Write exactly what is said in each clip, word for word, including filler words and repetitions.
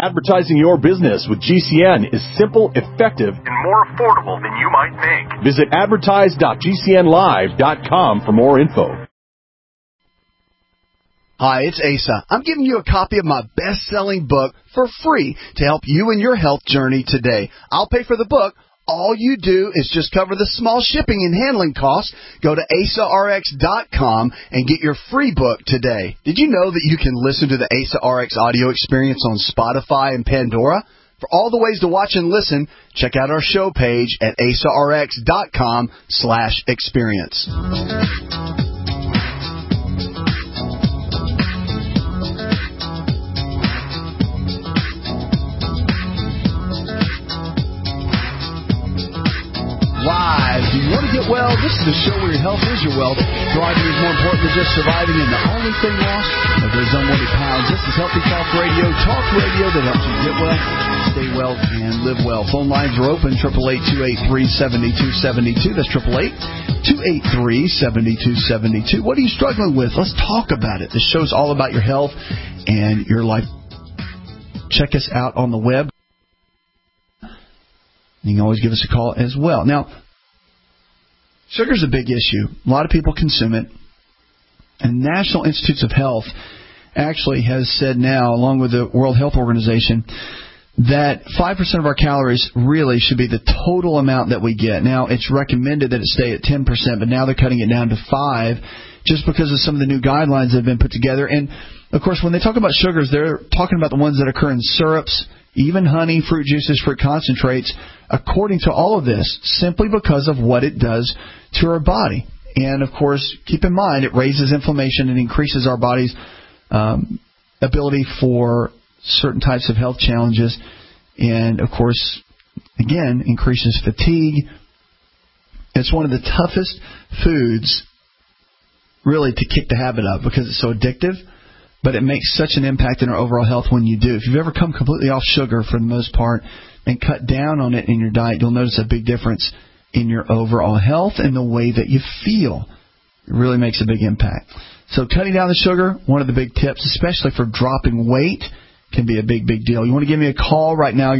Advertising your business with G C N is simple, effective, and more affordable than you might think. Visit advertise dot g c n live dot com for more info. Hi, it's Asa. I'm giving you a copy of my best-selling book for free to help you in your health journey today. I'll pay for the book. All you do is just cover the small shipping and handling costs. Go to asa r x dot com and get your free book today. Did you know that you can listen to the Asa R X audio experience on Spotify and Pandora? For all the ways to watch and listen, check out our show page at asa r x dot com slash experience. Live. Do you want to get well? This is the show where your health is your wealth. Thriving is more important than just surviving, and the only thing lost are those unwanted pounds. This is Healthy Talk Radio, talk radio that helps you get well, stay well, and live well. Phone lines are open, eight eight eight, two eight three, seven two seven two. That's eight eight eight, two eight three, seven two seven two. What are you struggling with? Let's talk about it. This show's all about your health and your life. Check us out on the web. You can always give us a call as well. Now, sugar's a big issue. A lot of people consume it. And National Institutes of Health actually has said now, along with the World Health Organization, that five percent of our calories really should be the total amount that we get. Now, it's recommended that it stay at ten percent, but now they're cutting it down to five just because of some of the new guidelines that have been put together. And, of course, when they talk about sugars, they're talking about the ones that occur in syrups, even honey, fruit juices, fruit concentrates, according to all of this, simply because of what it does to our body. And, of course, keep in mind, it raises inflammation and increases our body's um, ability for certain types of health challenges. And, of course, again, increases fatigue. It's one of the toughest foods, really, to kick the habit of because it's so addictive. But it makes such an impact in our overall health when you do. If you've ever come completely off sugar for the most part and cut down on it in your diet, you'll notice a big difference in your overall health and the way that you feel. It really makes a big impact. So cutting down the sugar, one of the big tips, especially for dropping weight, can be a big, big deal. You want to give me a call right now?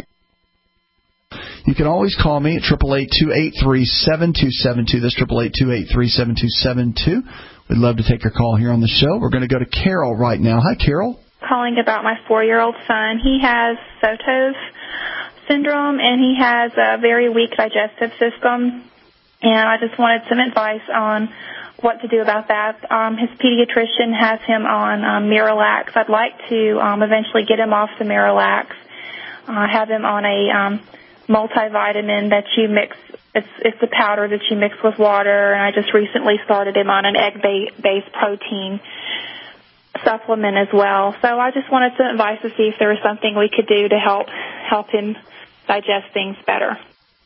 You can always call me at eight eight eight, two eight three, seven two seven two. That's eight eight eight, two eight three, seven two seven two. We'd love to take your call here on the show. We're going to go to Carol right now. Hi, Carol. Calling about my four-year-old son. He has Sotos syndrome, and he has a very weak digestive system. And I just wanted some advice on what to do about that. Um, his pediatrician has him on um, Miralax. I'd like to um, eventually get him off the Miralax, uh, have him on a um, multivitamin that you mix. It's it's the powder that you mix with water, and I just recently started him on an egg-based protein supplement as well. So I just wanted some advice to see if there was something we could do to help help him digest things better.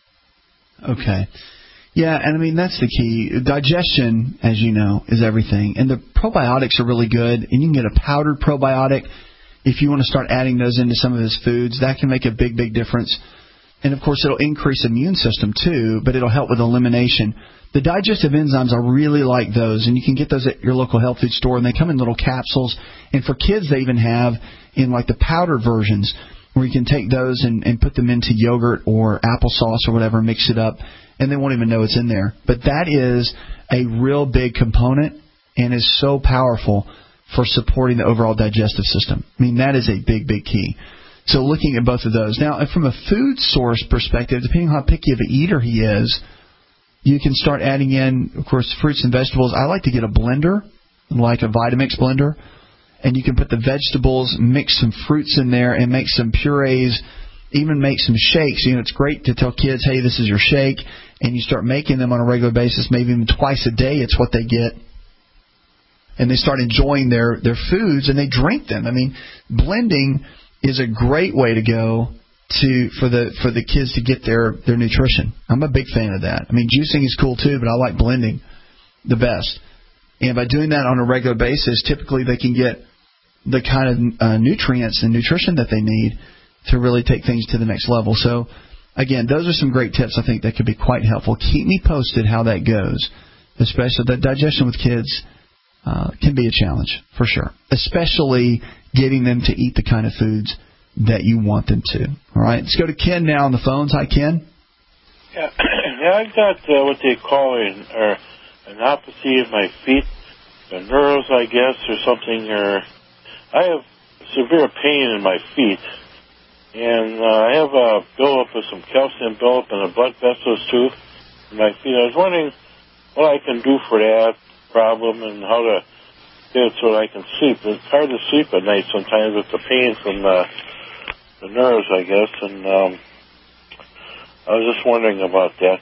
Okay. Yeah, and I mean, that's the key. Digestion, as you know, is everything. And the probiotics are really good, and you can get a powdered probiotic. If you want to start adding those into some of his foods, that can make a big, big difference. And, of course, it'll increase immune system, too, but it'll help with elimination. The digestive enzymes, I really like those, and you can get those at your local health food store, and they come in little capsules. And for kids, they even have in, like, the powdered versions where you can take those and, and put them into yogurt or applesauce or whatever, mix it up, and they won't even know it's in there. But that is a real big component and is so powerful for supporting the overall digestive system. I mean, that is a big, big key. So looking at both of those. Now, from a food source perspective, depending on how picky of an eater he is, you can start adding in, of course, fruits and vegetables. I like to get a blender, like a Vitamix blender, and you can put the vegetables, mix some fruits in there, and make some purees, even make some shakes. You know, it's great to tell kids, hey, this is your shake, and you start making them on a regular basis, maybe even twice a day. It's what they get. And they start enjoying their, their foods, and they drink them. I mean, blending is a great way to go to for the for the kids to get their, their nutrition. I'm a big fan of that. I mean, juicing is cool too, but I like blending the best. And by doing that on a regular basis, typically they can get the kind of uh, nutrients and nutrition that they need to really take things to the next level. So, again, those are some great tips I think that could be quite helpful. Keep me posted how that goes, especially that digestion with kids uh, can be a challenge for sure, especially getting them to eat the kind of foods that you want them to. All right, let's go to Ken now on the phones. Hi, Ken. Yeah, yeah I've got uh, what they call an, or an apathy in my feet, the nerves, I guess, or something. Or I have severe pain in my feet, and uh, I have a buildup of some calcium buildup in the blood vessels too in my feet. I was wondering what I can do for that problem and how to get it so that I can sleep. It's hard to sleep at night sometimes with the pain from the, the nerves, I guess, and um, I was just wondering about that.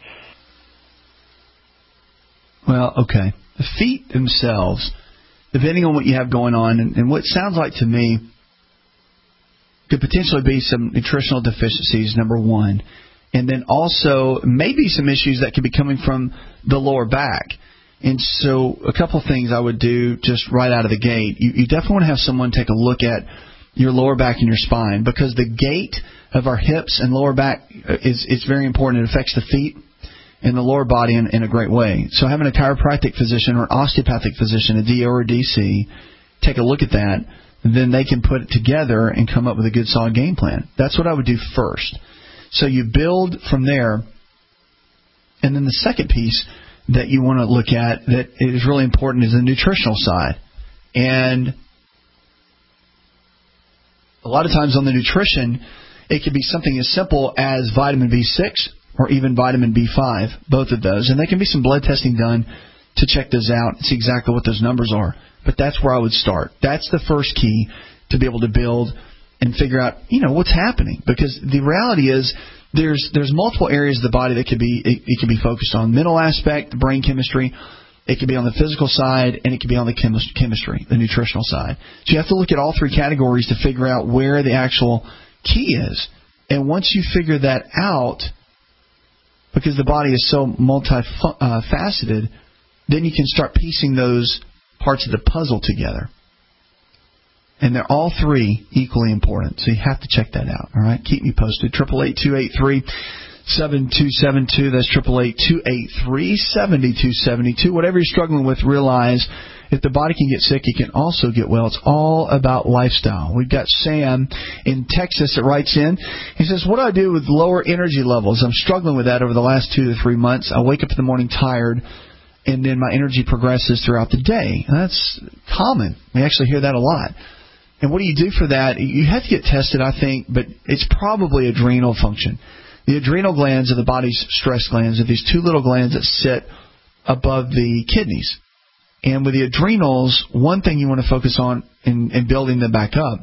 Well, okay. The feet themselves, depending on what you have going on, and, and what sounds like to me could potentially be some nutritional deficiencies, number one. And then also maybe some issues that could be coming from the lower back. And so a couple things I would do just right out of the gate. You, you definitely want to have someone take a look at your lower back and your spine, because the gait of our hips and lower back is, is very important. It affects the feet and the lower body in, in a great way. So having a chiropractic physician or an osteopathic physician, a D O or a D C, take a look at that, then they can put it together and come up with a good solid game plan. That's what I would do first. So you build from there. And then the second piece that you want to look at that is really important is the nutritional side. And a lot of times on the nutrition, it could be something as simple as vitamin B six or even vitamin B five, both of those. And there can be some blood testing done to check those out and see exactly what those numbers are. But that's where I would start. That's the first key to be able to build and figure out, you know, what's happening. Because the reality is there's there's multiple areas of the body that could be it, it could be focused on. Mental aspect, the brain chemistry. It could be on the physical side, and it could be on the chemis- chemistry, the nutritional side. So you have to look at all three categories to figure out where the actual key is. And once you figure that out, because the body is so multifaceted, then you can start piecing those parts of the puzzle together. And they're all three equally important. So you have to check that out. All right? Keep me posted. eight eight eight, two eight three, seven two seven two. That's eight eight eight, two eight three, seven two seven two. Whatever you're struggling with, realize if the body can get sick, it can also get well. It's all about lifestyle. We've got Sam in Texas that writes in. He says, what do I do with lower energy levels? I'm struggling with that over the last two to three months. I wake up in the morning tired, and then my energy progresses throughout the day. That's common. We actually hear that a lot. And what do you do for that? You have to get tested, I think, but it's probably adrenal function. The adrenal glands are the body's stress glands. Are these two little glands that sit above the kidneys. And with the adrenals, one thing you want to focus on in, in building them back up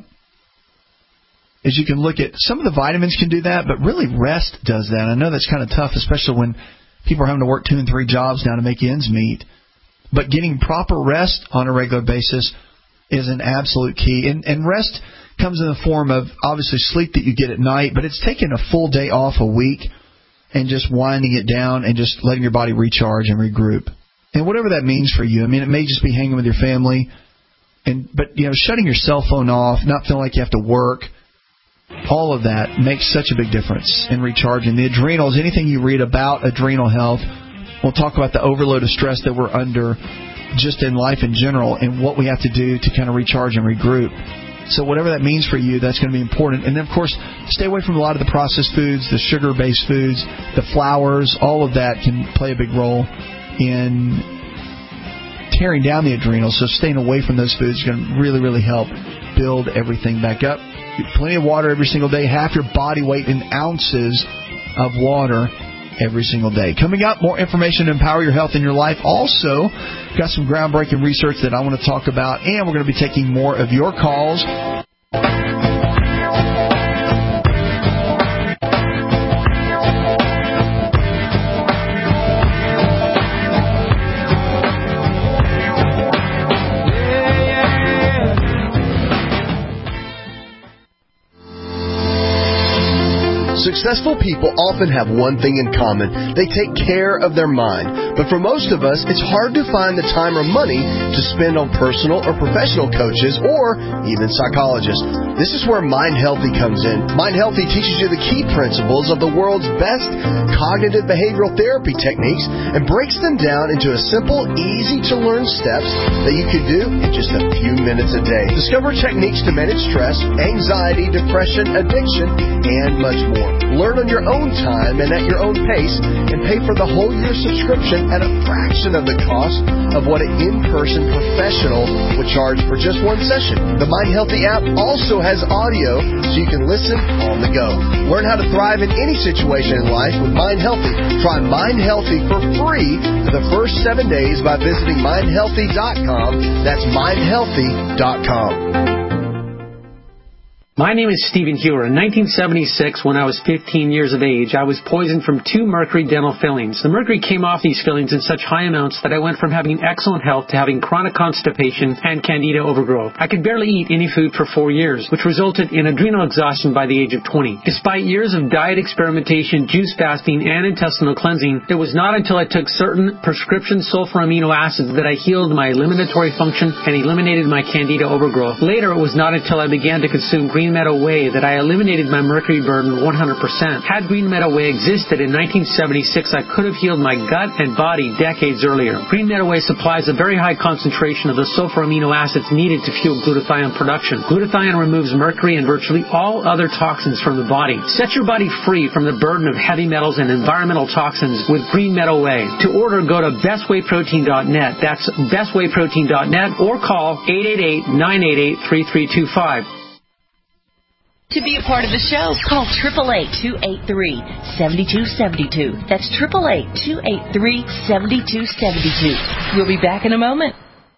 is you can look at some of the vitamins can do that, but really rest does that. I know that's kind of tough, especially when people are having to work two and three jobs now to make ends meet. But getting proper rest on a regular basis is an absolute key. And, and rest comes in the form of, obviously, sleep that you get at night, but it's taking a full day off a week and just winding it down and just letting your body recharge and regroup. And whatever that means for you. I mean, it may just be hanging with your family, and but, you know, shutting your cell phone off, not feeling like you have to work, all of that makes such a big difference in recharging. The adrenals, anything you read about adrenal health, we'll talk about the overload of stress that we're under just in life in general and what we have to do to kind of recharge and regroup. So whatever that means for you, that's going to be important. And then, of course, stay away from a lot of the processed foods, the sugar-based foods, the flours. All of that can play a big role in tearing down the adrenals. So staying away from those foods is going to really, really help build everything back up. Get plenty of water every single day. Half your body weight in ounces of water every single day. Coming up, more information to empower your health in your life. Also, got some groundbreaking research that I want to talk about, and we're going to be taking more of your calls. Successful people often have one thing in common. They take care of their mind. But for most of us, it's hard to find the time or money to spend on personal or professional coaches or even psychologists. This is where Mind Healthy comes in. Mind Healthy teaches you the key principles of the world's best cognitive behavioral therapy techniques and breaks them down into a simple, easy-to-learn steps that you can do in just a few minutes a day. Discover techniques to manage stress, anxiety, depression, addiction, and much more. Learn on your own time and at your own pace, and pay for the whole year subscription at a fraction of the cost of what an in-person professional would charge for just one session. The Mind Healthy app also has audio so you can listen on the go. Learn how to thrive in any situation in life with Mind Healthy. Try Mind Healthy for free for the first seven days by visiting mind healthy dot com. That's mind healthy dot com. My name is Stephen Hewer. In nineteen seventy-six, when I was fifteen years of age, I was poisoned from two mercury dental fillings. The mercury came off these fillings in such high amounts that I went from having excellent health to having chronic constipation and candida overgrowth. I could barely eat any food for four years, which resulted in adrenal exhaustion by the age of twenty. Despite years of diet experimentation, juice fasting, and intestinal cleansing, it was not until I took certain prescription sulfur amino acids that I healed my eliminatory function and eliminated my candida overgrowth. Later, it was not until I began to consume green Green Meadow Whey that I eliminated my mercury burden one hundred percent. Had Green Meadow Whey existed in nineteen seventy-six, I could have healed my gut and body decades earlier. Green Meadow Whey supplies a very high concentration of the sulfur amino acids needed to fuel glutathione production. Glutathione removes mercury and virtually all other toxins from the body. Set your body free from the burden of heavy metals and environmental toxins with Green Meadow Whey. To order, go to best way protein dot net. That's best way protein dot net or call eight eight eight, nine eight eight, three three two five. To be a part of the show, call eight eight eight, two eight three, seven two seven two. That's eight eight eight, two eight three, seven two seven two. We'll be back in a moment.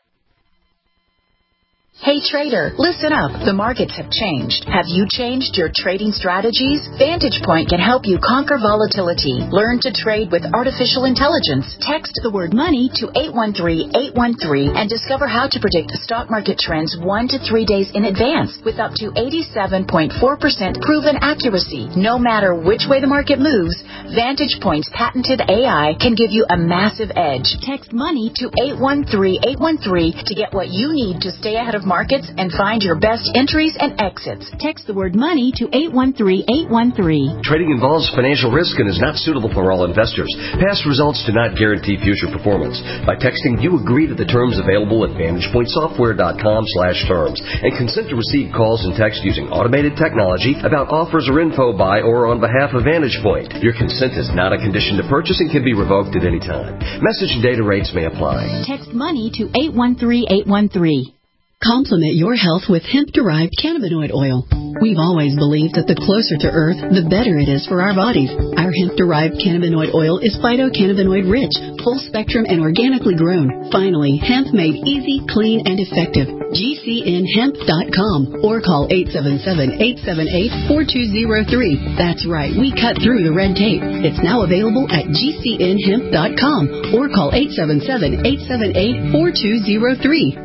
Hey trader, listen up. The markets have changed. Have you changed your trading strategies? Vantage Point can help you conquer volatility. Learn to trade with artificial intelligence. Text the word money to eight one three, eight one three and discover how to predict stock market trends one to three days in advance with up to eighty-seven point four percent proven accuracy. No matter which way the market moves, Vantage Point's patented A I can give you a massive edge. Text money to eight one three, eight one three to get what you need to stay ahead of markets and find your best entries and exits. Text the word money to eight one three, eight one three. Trading involves financial risk and is not suitable for all investors. Past results do not guarantee future performance. By texting, you agree to the terms available at vantage point software dot com slash terms and consent to receive calls and text using automated technology about offers or info by or on behalf of Vantage Point. Your consent is not a condition to purchase and can be revoked at any time. Message and data rates may apply. Text money to eight one three, eight one three. Complement your health with hemp-derived cannabinoid oil. We've always believed that the closer to Earth, the better it is for our bodies. Our hemp-derived cannabinoid oil is phytocannabinoid-rich, full-spectrum, and organically grown. Finally, hemp made easy, clean, and effective. G C N hemp dot com or call eight seven seven, eight seven eight, four two zero three. That's right, we cut through the red tape. It's now available at G C N hemp dot com or call eight seven seven, eight seven eight, four two zero three.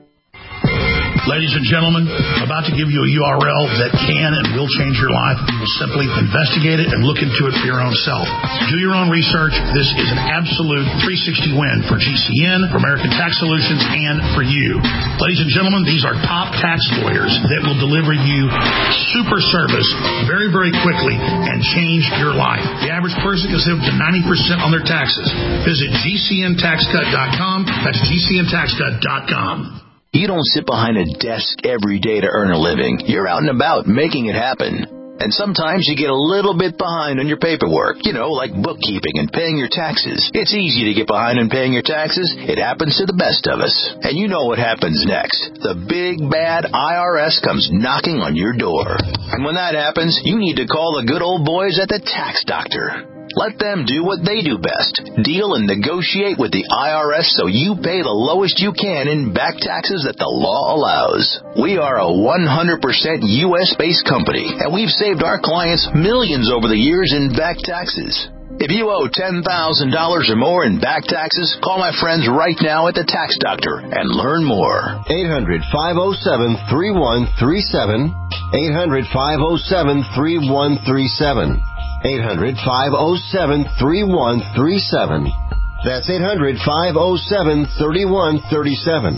Ladies and gentlemen, I'm about to give you a U R L that can and will change your life. You will simply investigate it and look into it for your own self. Do your own research. This is an absolute three sixty win for G C N, for American Tax Solutions, and for you. Ladies and gentlemen, these are top tax lawyers that will deliver you super service very, very quickly and change your life. The average person can save up to ninety percent on their taxes. Visit G C N tax cut dot com. That's G C N tax cut dot com. You don't sit behind a desk every day to earn a living. You're out and about making it happen. And sometimes you get a little bit behind on your paperwork, you know, like bookkeeping and paying your taxes. It's easy to get behind on paying your taxes. It happens to the best of us. And you know what happens next. The big, bad I R S comes knocking on your door. And when that happens, you need to call the good old boys at the Tax Doctor. Let them do what they do best. Deal and negotiate with the I R S so you pay the lowest you can in back taxes that the law allows. We are a one hundred percent U S-based company, and we've saved our clients millions over the years in back taxes. If you owe ten thousand dollars or more in back taxes, call my friends right now at the Tax Doctor and learn more. eight hundred, five oh seven, three one three seven. eight hundred, five oh seven, three one three seven. eight hundred, five oh seven, three one three seven. That's eight hundred, five oh seven, three one three seven.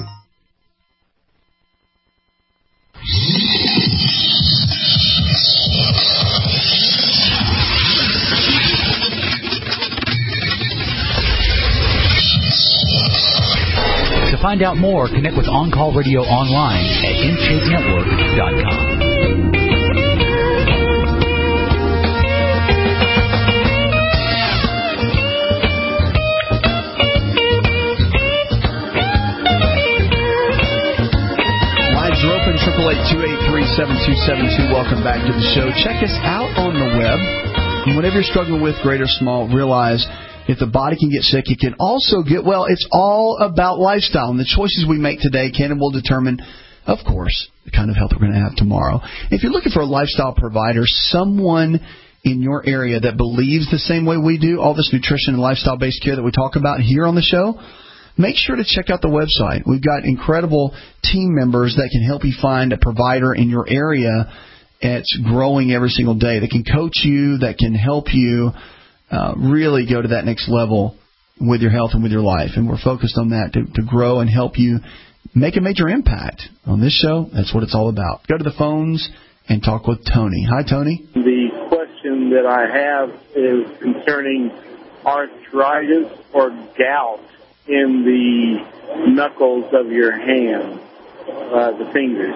To find out more, connect with On Call Radio online at in shape network dot com. Lines are open, triple eight, two eight three, seven two seven two. Welcome back to the show. Check us out on the web. And whatever you're struggling with, great or small, realize if the body can get sick, it can also get well. It's all about lifestyle. And the choices we make today can and will determine, of course, the kind of health we're going to have tomorrow. If you're looking for a lifestyle provider, someone in your area that believes the same way we do, all this nutrition and lifestyle-based care that we talk about here on the show, make sure to check out the website. We've got incredible team members that can help you find a provider in your area. It's growing every single day. That can coach you, that can help you Uh, really go to that next level with your health and with your life. And we're focused on that to, to grow and help you make a major impact. On this show, that's what it's all about. Go to the phones and talk with Tony. Hi, Tony. The question that I have is concerning arthritis or gout in the knuckles of your hand, uh, the fingers.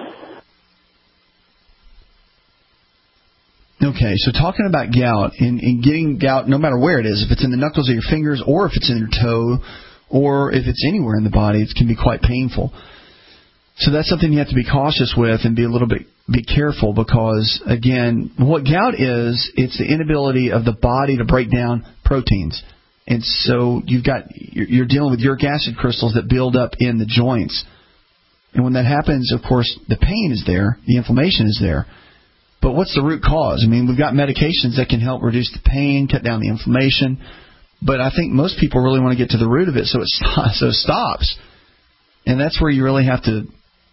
Okay, so talking about gout and, and getting gout no matter where it is, if it's in the knuckles of your fingers or if it's in your toe or if it's anywhere in the body, it can be quite painful. So that's something you have to be cautious with and be a little bit be careful because, again, what gout is, it's the inability of the body to break down proteins. And so you've got you're dealing with uric acid crystals that build up in the joints. And when that happens, of course, the pain is there, the inflammation is there. But what's the root cause? I mean, we've got medications that can help reduce the pain, cut down the inflammation. But I think most people really want to get to the root of it so it stops. So it stops. And that's where you really have to,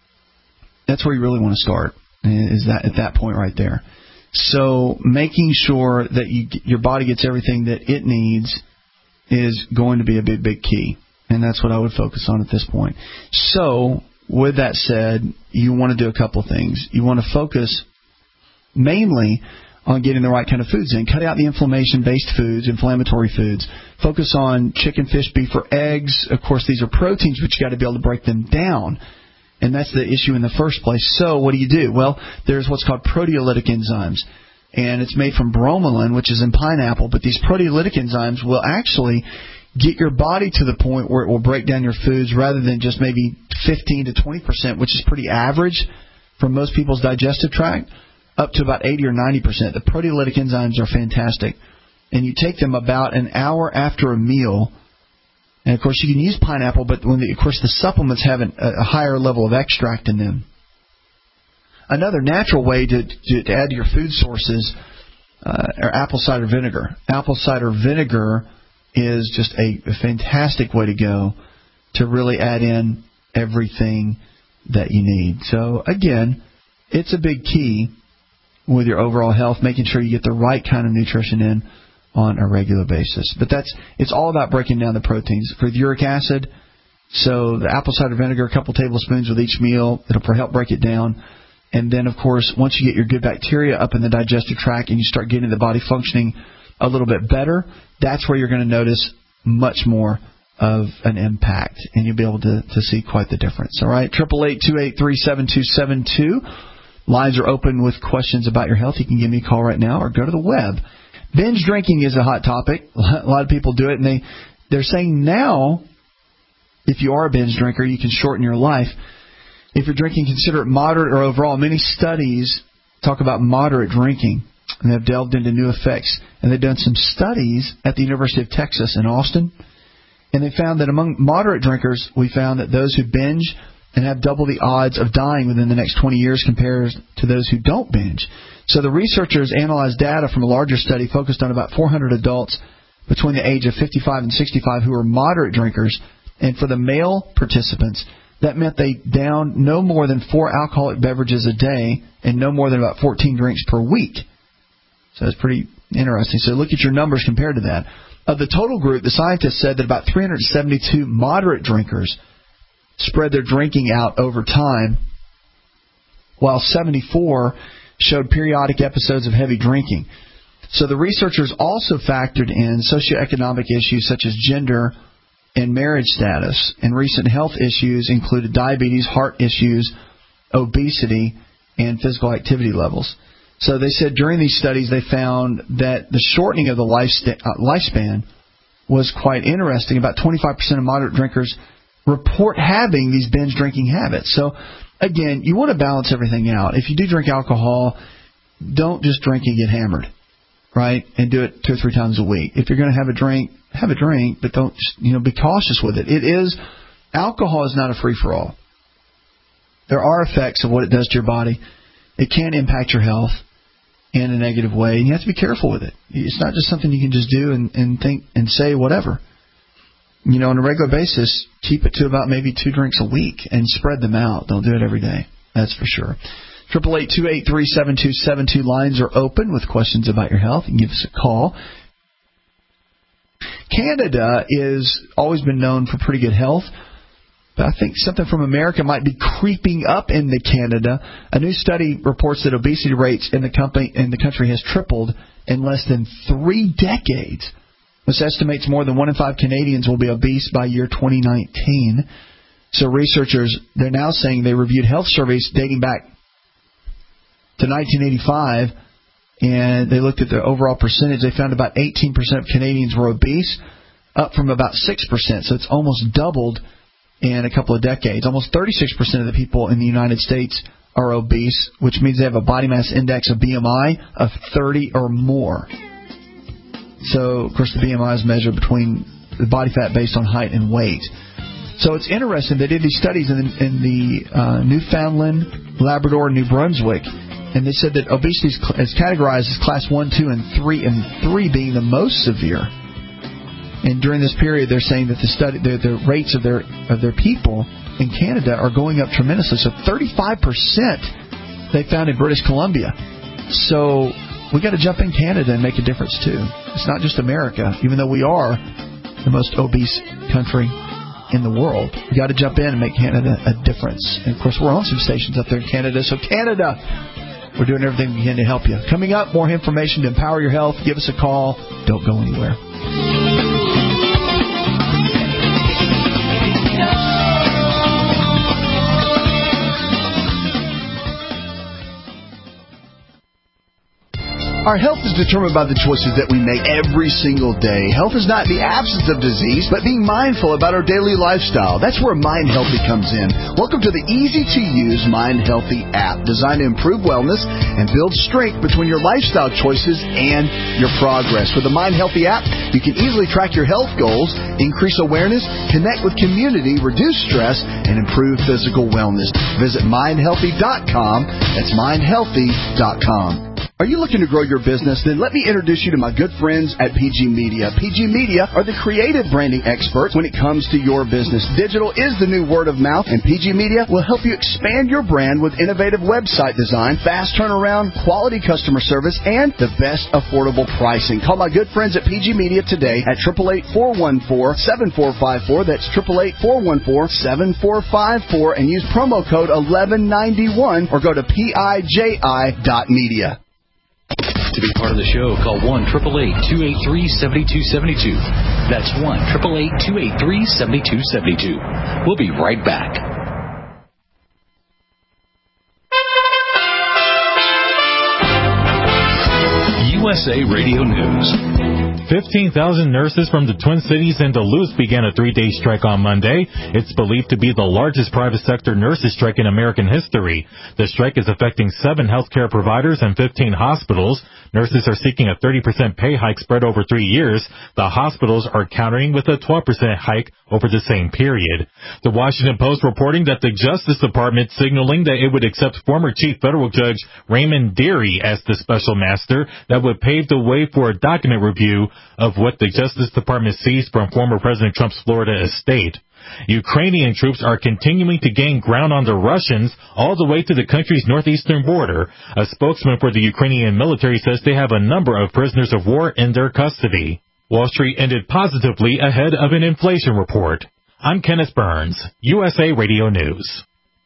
that's where you really want to start, is that at that point right there. So making sure that you, your body gets everything that it needs is going to be a big, big key. And that's what I would focus on at this point. So with that said, you want to do a couple things. You want to focus mainly on getting the right kind of foods in. Cut out the inflammation-based foods, inflammatory foods. Focus on chicken, fish, beef, or eggs. Of course, these are proteins, but you got to be able to break them down. And that's the issue in the first place. So what do you do? Well, there's what's called proteolytic enzymes. And it's made from bromelain, which is in pineapple. But these proteolytic enzymes will actually get your body to the point where it will break down your foods rather than just maybe fifteen to twenty percent, which is pretty average for most people's digestive tract, up to about eighty or ninety percent. The proteolytic enzymes are fantastic. And you take them about an hour after a meal. And, of course, you can use pineapple, but when the, of course the supplements have an, a higher level of extract in them. Another natural way to, to, to add to your food sources uh, are apple cider vinegar. Apple cider vinegar is just a, a fantastic way to go to really add in everything that you need. So, again, it's a big key with your overall health, making sure you get the right kind of nutrition in on a regular basis. But that's it's all about breaking down the proteins. For the uric acid, so the apple cider vinegar, a couple tablespoons with each meal, it'll help break it down. And then, of course, once you get your good bacteria up in the digestive tract and you start getting the body functioning a little bit better, that's where you're going to notice much more of an impact, and you'll be able to, to see quite the difference. All right, triple eight two eight three seven two seven two. Lines are open with questions about your health. You can give me a call right now or go to the web. Binge drinking is a hot topic. A lot of people do it, and they, they're saying now, if you are a binge drinker, you can shorten your life. If you're drinking, consider it moderate or overall. Many studies talk about moderate drinking, and they've delved into new effects. And they've done some studies at the University of Texas in Austin, and they found that among moderate drinkers, we found that those who binge and have double the odds of dying within the next twenty years compared to those who don't binge. So the researchers analyzed data from a larger study focused on about four hundred adults between the age of fifty-five and sixty-five who were moderate drinkers. And for the male participants, that meant they downed no more than four alcoholic beverages a day and no more than about fourteen drinks per week. So it's pretty Interesting. So look at your numbers compared to that. Of the total group, the scientists said that about three hundred seventy-two moderate drinkers spread their drinking out over time, while seventy-four showed periodic episodes of heavy drinking. So the researchers also factored in socioeconomic issues such as gender and marriage status, and recent health issues included diabetes, heart issues, obesity, and physical activity levels. So they said during these studies they found that the shortening of the lifespan was quite interesting. About twenty-five percent of moderate drinkers report having these binge drinking habits. So, again, you want to balance everything out. If you do drink alcohol, don't just drink and get hammered, right, and do it two or three times a week. If you're going to have a drink, have a drink, but don't, you know, be cautious with it. It is, alcohol is not a free-for-all. There are effects of what it does to your body. It can impact your health in a negative way, and you have to be careful with it. It's not just something you can just do and, and think and say whatever. You know, on a regular basis, keep it to about maybe two drinks a week and spread them out. Don't do it every day. That's for sure. Triple eight two eight three seven two seven two lines are open with questions about your health. You can give us a call. Canada is always been known for pretty good health, but I think something from America might be creeping up into Canada. A new study reports that obesity rates in the company in the country has tripled in less than three decades. This estimates more than one in five Canadians will be obese by year twenty nineteen. So researchers, they're now saying they reviewed health surveys dating back to nineteen eighty-five, and they looked at the overall percentage. They found about eighteen percent of Canadians were obese, up from about six percent. So it's almost doubled in a couple of decades. Almost thirty-six percent of the people in the United States are obese, which means they have a body mass index, a B M I, of thirty or more. So, of course, the B M I is measured between the body fat based on height and weight. So it's interesting. They did these studies in, in the uh, Newfoundland, Labrador, and New Brunswick, and they said that obesity is categorized as class one, two, and three, and three being the most severe. And during this period, they're saying that the study, the, the rates of their of their people in Canada are going up tremendously. So thirty-five percent they found in British Columbia. So we got to jump in Canada and make a difference too. It's not just America, even though we are the most obese country in the world. We got to jump in and make Canada a difference. And of course, we're on some stations up there in Canada. So Canada, we're doing everything we can to help you. Coming up, more information to empower your health. Give us a call. Don't go anywhere. Our health is determined by the choices that we make every single day. Health is not the absence of disease, but being mindful about our daily lifestyle. That's where Mind Healthy comes in. Welcome to the easy-to-use Mind Healthy app, designed to improve wellness and build strength between your lifestyle choices and your progress. With the Mind Healthy app, you can easily track your health goals, increase awareness, connect with community, reduce stress, and improve physical wellness. Visit mind healthy dot com. That's mind healthy dot com. Are you looking to grow your business? Then let me introduce you to my good friends at P G Media. P G Media are the creative branding experts when it comes to your business. Digital is the new word of mouth, and P G Media will help you expand your brand with innovative website design, fast turnaround, quality customer service, and the best affordable pricing. Call my good friends at P G Media today at eight eight eight, four one four, seven four five four. That's eight eight eight, four one four, seven four five four, and use promo code eleven ninety-one or go to P I J I dot media. To be part of the show, call one eight eight eight, two eight three, seven two seven two. That's one eight eight eight, two eight three, seven two seven two. We'll be right back. U S A Radio News. fifteen thousand nurses from the Twin Cities and Duluth began a three-day strike on Monday. It's believed to be the largest private sector nurses strike in American history. The strike is affecting seven healthcare providers and fifteen hospitals. Nurses are seeking a thirty percent pay hike spread over three years. The hospitals are countering with a twelve percent hike over the same period. The Washington Post reporting that the Justice Department signaling that it would accept former Chief Federal Judge Raymond Dearie as the special master that would pave the way for a document review of what the Justice Department seized from former President Trump's Florida estate. Ukrainian troops are continuing to gain ground on the Russians all the way to the country's northeastern border. A spokesman for the Ukrainian military says they have a number of prisoners of war in their custody. Wall Street ended positively ahead of an inflation report. I'm Kenneth Burns, U S A Radio News.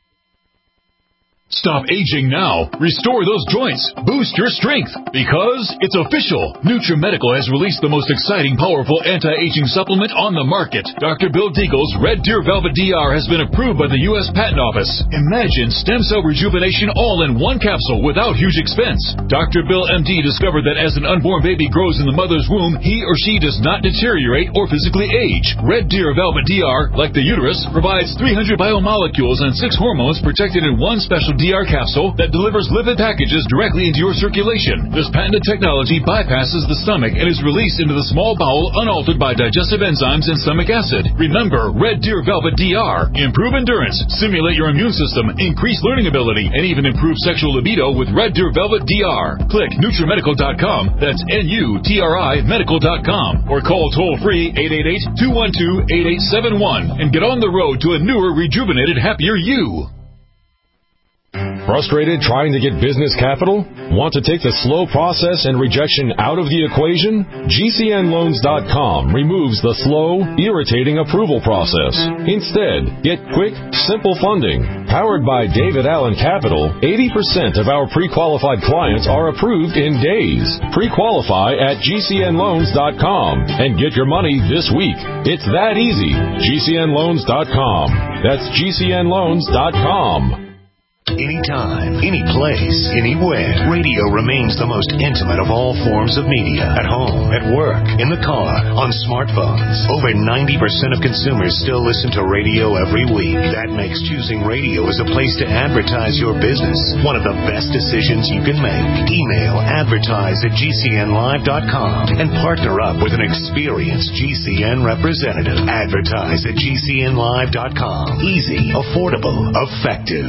Stop aging now. Restore those joints. Boost your strength. Because it's official. NutriMedical has released the most exciting, powerful anti-aging supplement on the market. Doctor Bill Deagle's Red Deer Velvet D R has been approved by the U S Patent Office. Imagine stem cell rejuvenation all in one capsule without huge expense. Doctor Bill M D discovered that as an unborn baby grows in the mother's womb, he or she does not deteriorate or physically age. Red Deer Velvet D R, like the uterus, provides three hundred biomolecules and six hormones protected in one special D R capsule that delivers lipid packages directly into your circulation. This patented technology bypasses the stomach and is released into the small bowel unaltered by digestive enzymes and stomach acid. Remember, Red Deer Velvet D R. Improve endurance, stimulate your immune system, increase learning ability, and even improve sexual libido with Red Deer Velvet D R. Click NutriMedical dot com, that's N U T R I medical dot com, or call toll-free eight eight eight, two one two, eight eight seven one and get on the road to a newer, rejuvenated, happier you. Frustrated trying to get business capital? Want to take the slow process and rejection out of the equation? G C N loans dot com removes the slow, irritating approval process. Instead, get quick, simple funding. Powered by David Allen Capital, eighty percent of our pre-qualified clients are approved in days. Pre-qualify at G C N loans dot com and get your money this week. It's that easy. G C N loans dot com. That's G C N loans dot com. Anytime, any place, anywhere, radio remains the most intimate of all forms of media. At home, at work, in the car, on smartphones. Over ninety percent of consumers still listen to radio every week. That makes choosing radio as a place to advertise your business one of the best decisions you can make. Email advertise at G C N live dot com and partner up with an experienced G C N representative. Advertise at G C N live dot com. Easy, affordable, effective.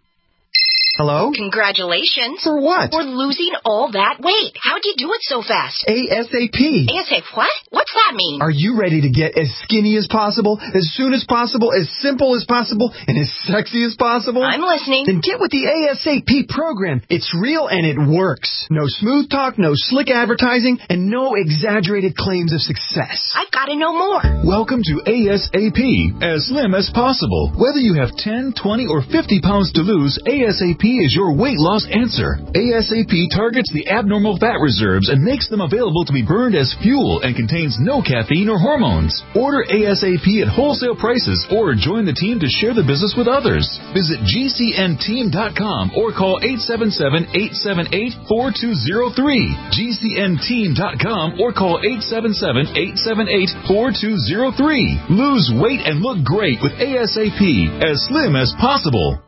Hello? Congratulations. For what? For losing all that weight. How'd you do it so fast? ASAP. ASAP what? What's that mean? Are you ready to get as skinny as possible, as soon as possible, as simple as possible, and as sexy as possible? I'm listening. Then get with the ASAP program. It's real and it works. No smooth talk, no slick advertising, and no exaggerated claims of success. I've got to know more. Welcome to ASAP, as slim as possible. Whether you have ten, twenty, or fifty pounds to lose, ASAP is your weight loss answer. ASAP targets the abnormal fat reserves and makes them available to be burned as fuel and contains no caffeine or hormones. Order ASAP at wholesale prices or join the team to share the business with others. Visit G C N team dot com or call eight seven seven, eight seven eight, four two zero three. G C N team dot com or call eight seven seven, eight seven eight, four two zero three. Lose weight and look great with ASAP, as slim as possible.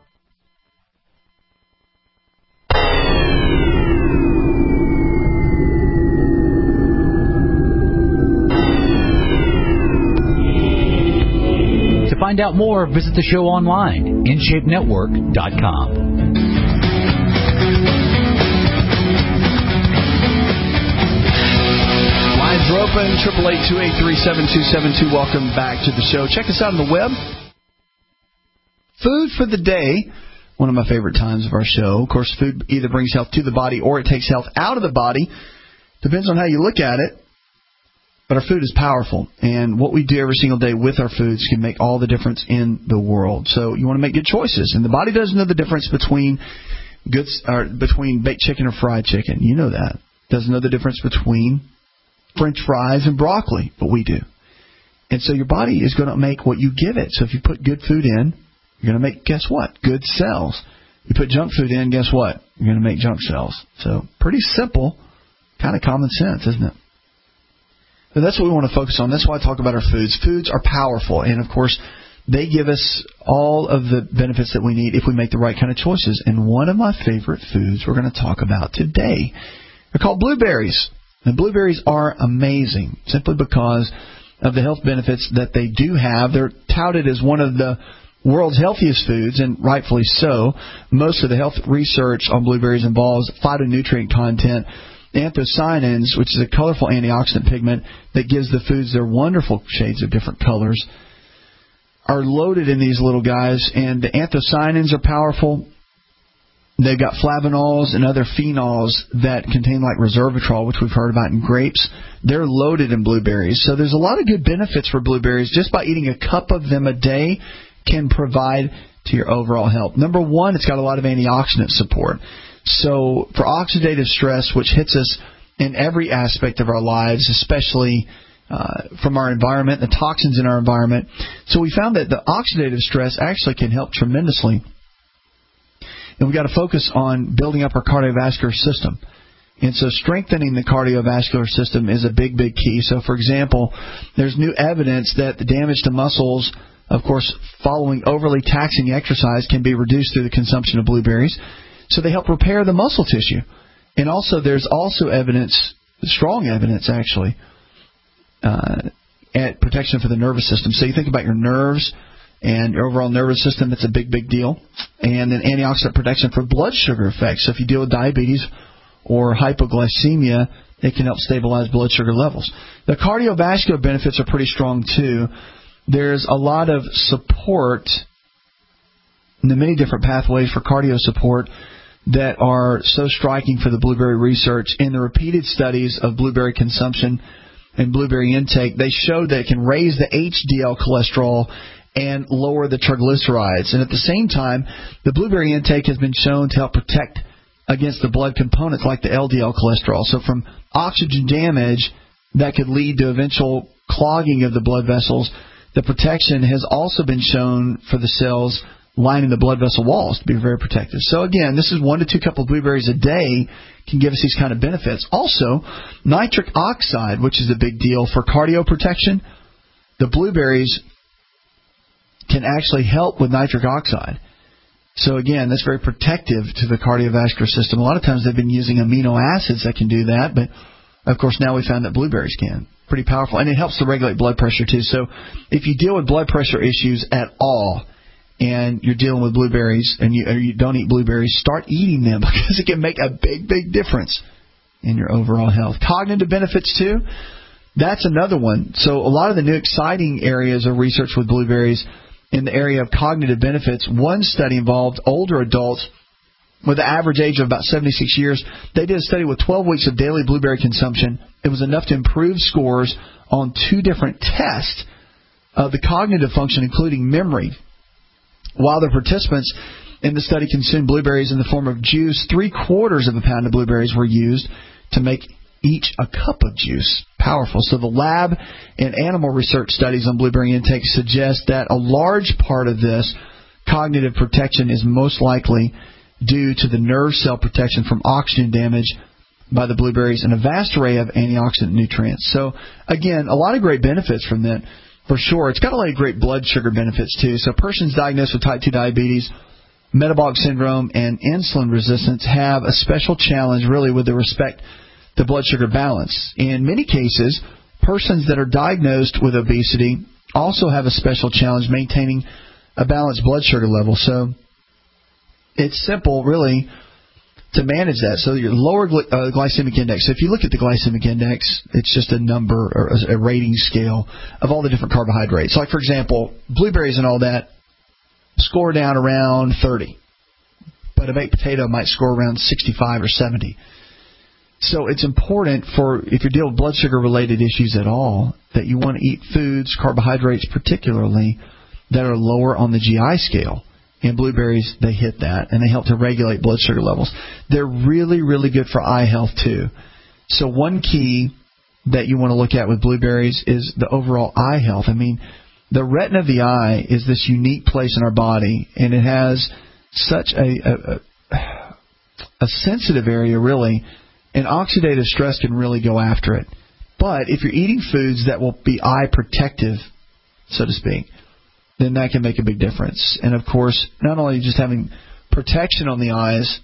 To find out more, visit the show online, in shape network dot com. Lines are open, eight eight eight, two eight three, seven two seven two. Welcome back to the show. Check us out on the web. Food for the day, one of my favorite times of our show. Of course, food either brings health to the body or it takes health out of the body. Depends on how you look at it. But our food is powerful, and what we do every single day with our foods can make all the difference in the world. So you want to make good choices, and the body doesn't know the difference between good or between baked chicken or fried chicken. You know that. Doesn't know the difference between French fries and broccoli, but we do. And so your body is going to make what you give it. So if you put good food in, you're going to make, guess what? Good cells. You put junk food in, guess what? You're going to make junk cells. So pretty simple, kind of common sense, isn't it? So that's what we want to focus on. That's why I talk about our foods. Foods are powerful, and of course, they give us all of the benefits that we need if we make the right kind of choices. And one of my favorite foods we're going to talk about today, they're called blueberries. And blueberries are amazing simply because of the health benefits that they do have. They're touted as one of the world's healthiest foods, and rightfully so. Most of the health research on blueberries involves phytonutrient content, anthocyanins, which is a colorful antioxidant pigment that gives the foods their wonderful shades of different colors. are loaded in these little guys, and the anthocyanins are powerful. They've got flavonols and other phenols that contain like resveratrol, which we've heard about in grapes. They're loaded in blueberries. So there's a lot of good benefits for blueberries. Just by eating a cup of them a day can provide to your overall health. Number one, it's got a lot of antioxidant support. So for oxidative stress, which hits us in every aspect of our lives, especially uh, from our environment, the toxins in our environment. So we found that the oxidative stress actually can help tremendously. And we've got to focus on building up our cardiovascular system. And so strengthening the cardiovascular system is a big, big key. So, for example, there's new evidence that the damage to muscles, of course, following overly taxing exercise can be reduced through the consumption of blueberries. So they help repair the muscle tissue. And also there's also evidence, strong evidence actually, uh, at protection for the nervous system. So you think about your nerves and your overall nervous system, it's a big, big deal. And then antioxidant protection for blood sugar effects. So if you deal with diabetes or hypoglycemia, it can help stabilize blood sugar levels. The cardiovascular benefits are pretty strong too. There's a lot of support in the many different pathways for cardio support that are so striking for the blueberry research. In the repeated studies of blueberry consumption and blueberry intake, they showed that it can raise the H D L cholesterol and lower the triglycerides. And at the same time, the blueberry intake has been shown to help protect against the blood components like the L D L cholesterol. So from oxygen damage that could lead to eventual clogging of the blood vessels, the protection has also been shown for the cells lining the blood vessel walls to be very protective. So again, this is one to two cup of blueberries a day can give us these kind of benefits. Also, nitric oxide, which is a big deal for cardio protection. The blueberries can actually help with nitric oxide. So again, that's very protective to the cardiovascular system. A lot of times they've been using amino acids that can do that, but of course now we found that blueberries can. Pretty powerful. And it helps to regulate blood pressure too. So if you deal with blood pressure issues at all and you're dealing with blueberries and you, or you don't eat blueberries, start eating them because it can make a big, big difference in your overall health. Cognitive benefits too. That's another one. So a lot of the new exciting areas of research with blueberries in the area of cognitive benefits. One study involved older adults with an average age of about seventy-six years. They did a study with twelve weeks of daily blueberry consumption. It was enough to improve scores on two different tests of the cognitive function, including memory. While the participants in the study consumed blueberries in the form of juice, three quarters of a pound of blueberries were used to make each a cup of juice. Powerful. So the lab and animal research studies on blueberry intake suggest that a large part of this cognitive protection is most likely due to the nerve cell protection from oxygen damage by the blueberries and a vast array of antioxidant nutrients. So again, a lot of great benefits from that for sure. It's got a lot of great blood sugar benefits too. So persons diagnosed with type two diabetes, metabolic syndrome, and insulin resistance have a special challenge really with the respect to blood sugar balance. In many cases, persons that are diagnosed with obesity also have a special challenge maintaining a balanced blood sugar level. So it's simple, really, to manage that. So your lower gly- uh, glycemic index. So if you look at the glycemic index, it's just a number or a rating scale of all the different carbohydrates. Like, for example, blueberries and all that score down around thirty. But a baked potato might score around sixty-five or seventy. So it's important for, if you're dealing with blood sugar-related issues at all, that you want to eat foods, carbohydrates particularly, that are lower on the G I scale. And blueberries, they hit that, and they help to regulate blood sugar levels. They're really, really good for eye health, too. So one key that you want to look at with blueberries is the overall eye health. I mean, the retina of the eye is this unique place in our body, and it has such a, a, a sensitive area, really, and oxidative stress can really go after it. But if you're eating foods that will be eye protective, so to speak, then that can make a big difference. And, of course, not only just having protection on the eyes,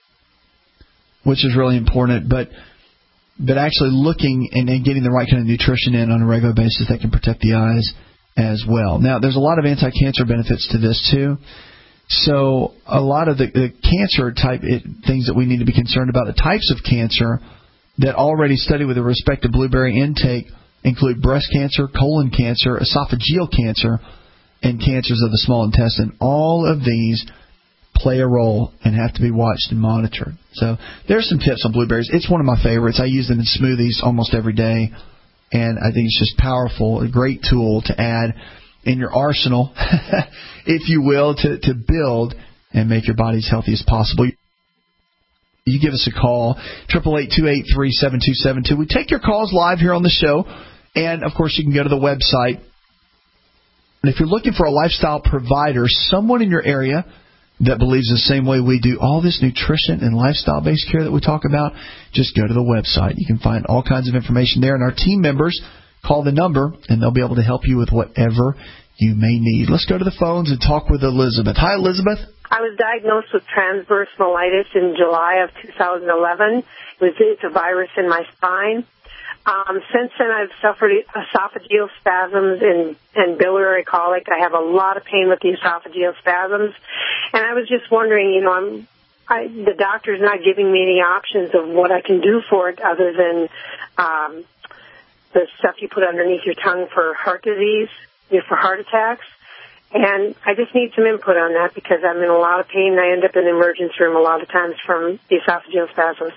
which is really important, but but actually looking and, and getting the right kind of nutrition in on a regular basis that can protect the eyes as well. Now, there's a lot of anti-cancer benefits to this, too. So a lot of the, the cancer-type things that we need to be concerned about, the types of cancer that already study with respect to blueberry intake include breast cancer, colon cancer, esophageal cancer, and cancers of the small intestine. All of these play a role and have to be watched and monitored. So there's some tips on blueberries. It's one of my favorites. I use them in smoothies almost every day, and I think it's just powerful, a great tool to add in your arsenal, if you will, to, to build and make your body as healthy as possible. You give us a call, eight eight eight, two eight three, seven two seven two. We take your calls live here on the show, and, of course, you can go to the website. And if you're looking for a lifestyle provider, someone in your area that believes the same way we do, all this nutrition and lifestyle-based care that we talk about, just go to the website. You can find all kinds of information there, and our team members call the number, and they'll be able to help you with whatever you may need. Let's go to the phones and talk with Elizabeth. Hi, Elizabeth. I was diagnosed with transverse myelitis in July of two thousand eleven. It was, it's a virus in my spine. Um, since then, I've suffered esophageal spasms and, and biliary colic. I have a lot of pain with the esophageal spasms. And I was just wondering, you know, I'm, I, the doctor's not giving me any options of what I can do for it other than um, the stuff you put underneath your tongue for heart disease, you know, for heart attacks. And I just need some input on that because I'm in a lot of pain and I end up in the emergency room a lot of times from the esophageal spasms.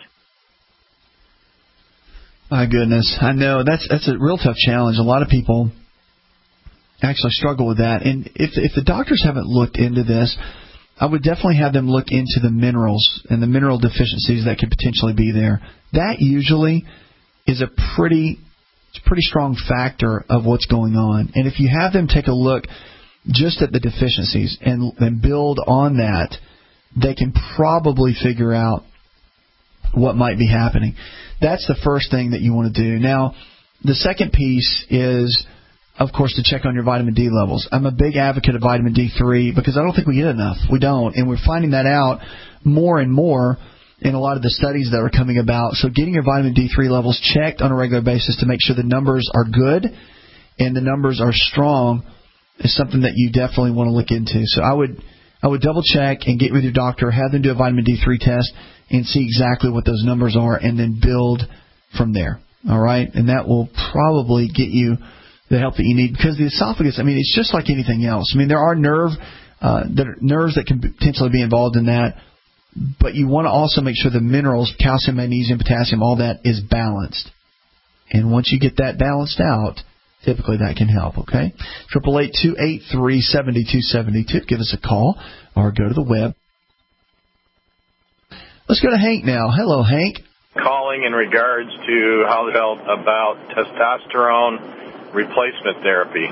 My goodness, I know that's that's a real tough challenge. A lot of people actually struggle with that. And if if the doctors haven't looked into this, I would definitely have them look into the minerals and the mineral deficiencies that could potentially be there. That usually is a pretty it's a pretty strong factor of what's going on. And if you have them take a look just at the deficiencies and, and build on that, they can probably figure out what might be happening. That's the first thing that you want to do. Now, the second piece is, of course, to check on your vitamin D levels. I'm a big advocate of vitamin D three because I don't think we get enough. We don't. And we're finding that out more and more in a lot of the studies that are coming about. So getting your vitamin D three levels checked on a regular basis to make sure the numbers are good and the numbers are strong is something that you definitely want to look into. So I would I would double check and get with your doctor, have them do a vitamin D three test, and see exactly what those numbers are, and then build from there. All right? And that will probably get you the help that you need. Because the esophagus, I mean, it's just like anything else. I mean, there are nerve uh, that are, nerves that can potentially be involved in that, but you want to also make sure the minerals, calcium, magnesium, potassium, all that is balanced. And once you get that balanced out, typically that can help, okay? eight eight eight, two eight three, seven two seven two. Give us a call or go to the web. Let's go to Hank now. Hello, Hank. Calling in regards to how to help about testosterone replacement therapy.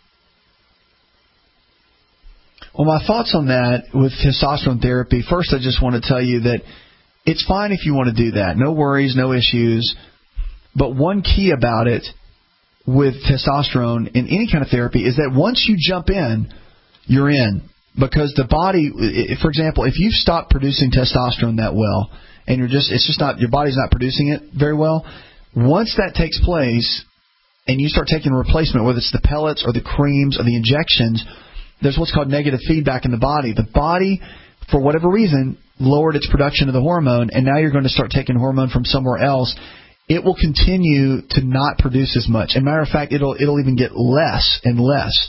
Well, my thoughts on that with testosterone therapy, first I just want to tell you that it's fine if you want to do that. No worries, no issues. But one key about it with testosterone in any kind of therapy is that once you jump in, you're in. Because the body, for example, if you've stopped producing testosterone that well, and you're just, it's just not, your body's not producing it very well, once that takes place, and you start taking a replacement, whether it's the pellets or the creams or the injections, there's what's called negative feedback in the body. The body, for whatever reason, lowered its production of the hormone, and now you're going to start taking hormone from somewhere else. It will continue to not produce as much. As a matter of fact, it'll it'll even get less and less.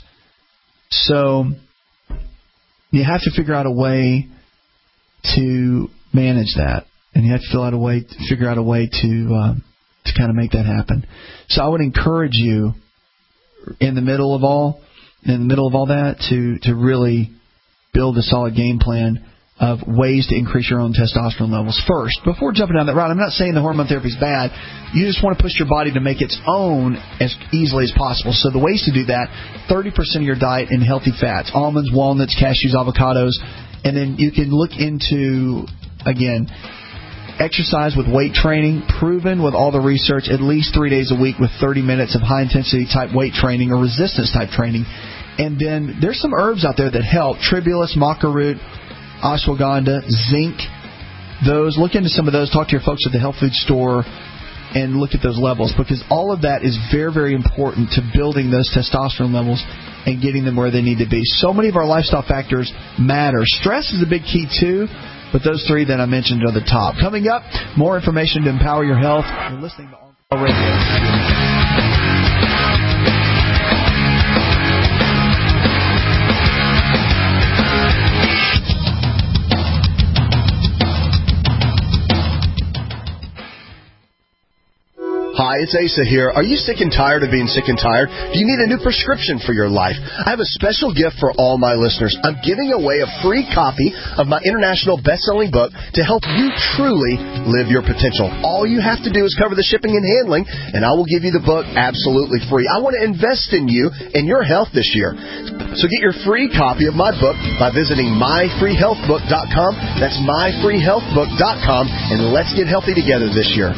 So you have to figure out a way to manage that, and you have to figure out a way to figure out a way to um, to kind of make that happen. So I would encourage you, in the middle of all, in the middle of all that, to to really build a solid game plan of ways to increase your own testosterone levels first. Before jumping down that route, I'm not saying the hormone therapy is bad. You just want to push your body to make its own as easily as possible. So the ways to do that, thirty percent of your diet in healthy fats, almonds, walnuts, cashews, avocados, and then you can look into, again, exercise with weight training, proven with all the research, at least three days a week with thirty minutes of high-intensity type weight training or resistance type training. And then there's some herbs out there that help, tribulus, maca root, ashwagandha, zinc, those. Look into some of those. Talk to your folks at the health food store and look at those levels, because all of that is very, very important to building those testosterone levels and getting them where they need to be. So many of our lifestyle factors matter. Stress is a big key too, but those three that I mentioned are the top. Coming up, more information to empower your health. You're listening to On Radio. Hi, it's Asa here. Are you sick and tired of being sick and tired? Do you need a new prescription for your life? I have a special gift for all my listeners. I'm giving away a free copy of my international best-selling book to help you truly live your potential. All you have to do is cover the shipping and handling, and I will give you the book absolutely free. I want to invest in you and your health this year. So get your free copy of my book by visiting my free health book dot com. That's my free health book dot com, and let's get healthy together this year.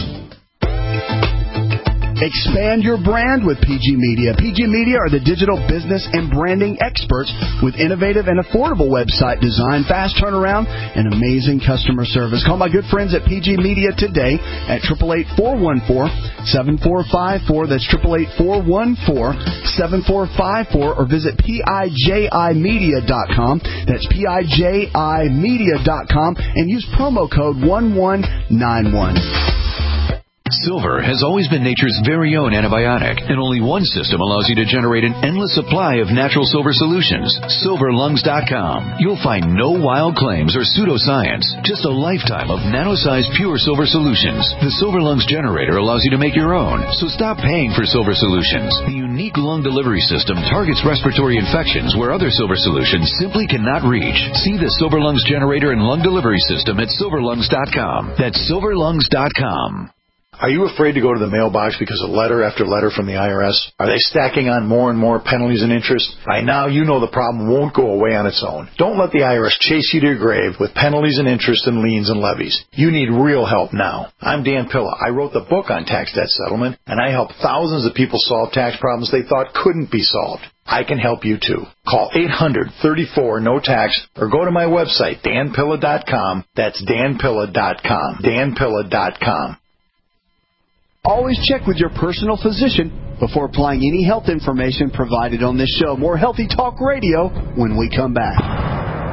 Expand your brand with P G Media. P G Media are the digital business and branding experts with innovative and affordable website design, fast turnaround, and amazing customer service. Call my good friends at P G Media today at eight eight eight, four one four, seven four five four. That's eight eight eight, four one four, seven four five four, or visit P I J I media dot com. That's P I J I media dot com and use promo code one one nine one. Silver has always been nature's very own antibiotic, and only one system allows you to generate an endless supply of natural silver solutions. silver lungs dot com. You'll find no wild claims or pseudoscience, just a lifetime of nano-sized pure silver solutions. The Silver Lungs generator allows you to make your own, so stop paying for silver solutions. The unique lung delivery system targets respiratory infections where other silver solutions simply cannot reach. See the Silver Lungs generator and lung delivery system at silver lungs dot com. That's silver lungs dot com. Are you afraid to go to the mailbox because of letter after letter from the I R S? Are they stacking on more and more penalties and interest? By now, you know the problem won't go away on its own. Don't let the I R S chase you to your grave with penalties and interest and liens and levies. You need real help now. I'm Dan Pilla. I wrote the book on tax debt settlement, and I help thousands of people solve tax problems they thought couldn't be solved. I can help you too. Call eight hundred, thirty-four, no tax or go to my website, dan pilla dot com. That's dan pilla dot com. dan pilla dot com. Always check with your personal physician before applying any health information provided on this show. More Healthy Talk Radio when we come back.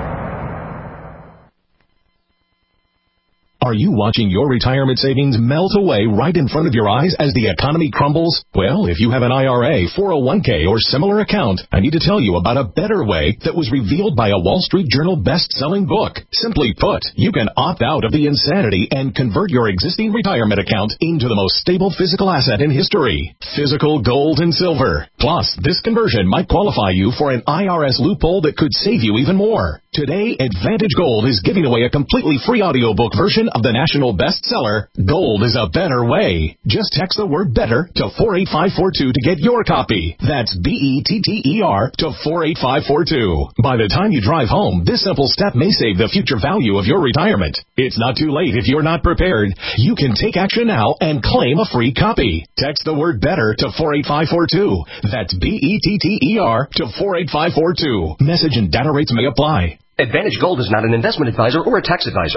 Are you watching your retirement savings melt away right in front of your eyes as the economy crumbles? Well, if you have an I R A, four oh one k, or similar account, I need to tell you about a better way that was revealed by a Wall Street Journal best-selling book. Simply put, you can opt out of the insanity and convert your existing retirement account into the most stable physical asset in history, physical gold and silver. Plus, this conversion might qualify you for an I R S loophole that could save you even more. Today, Advantage Gold is giving away a completely free audiobook version of the national bestseller, Gold is a Better Way. Just text the word better to four eight five four two to get your copy. That's B E T T E R to four eight five four two. By the time you drive home, this simple step may save the future value of your retirement. It's not too late if you're not prepared. You can take action now and claim a free copy. Text the word better to four eight five four two. That's B E T T E R to four eight five four two. Message and data rates may apply. Advantage Gold is not an investment advisor or a tax advisor.